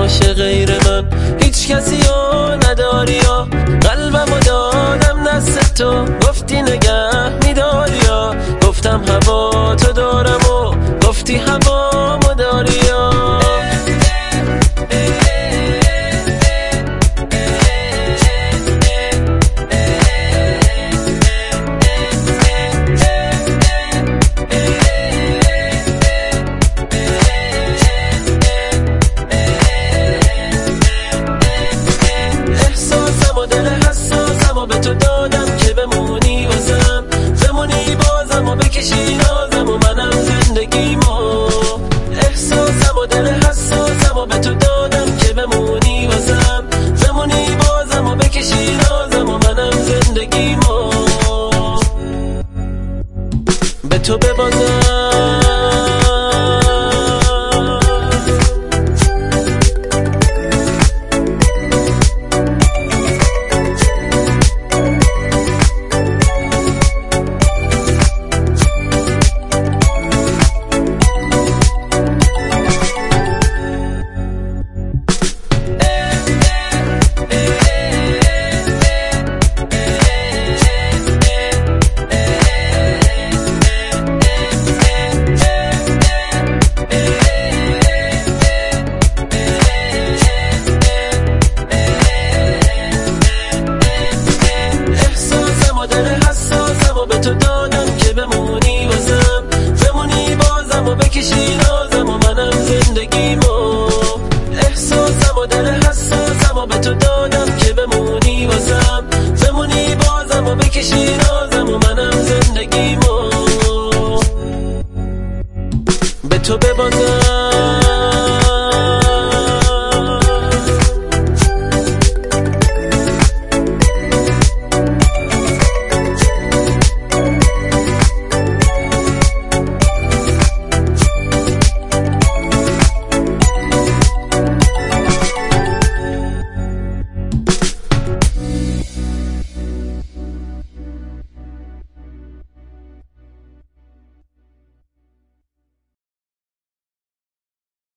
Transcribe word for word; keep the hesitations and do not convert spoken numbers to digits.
باشه غیر من هیچ کسی رو نداری یا قلبمو دادم دست تو گفتی نگه میداری یا گفتم هوا تو دارم و گفتی هوا مداری یا به تو دادم که بمونی واسم بمونی بازم و بکشی نازم و منم زندگیمو احساسم و دل حساسم و به تو دادم که بمونی واسم بمونی بازم و بکشی نازم و منم زندگیمو به تو ببازم به تو دادم که بمونی واسم بمونی بازم و بکشی نازم و منم زندگیمو احساسم و دل حساسم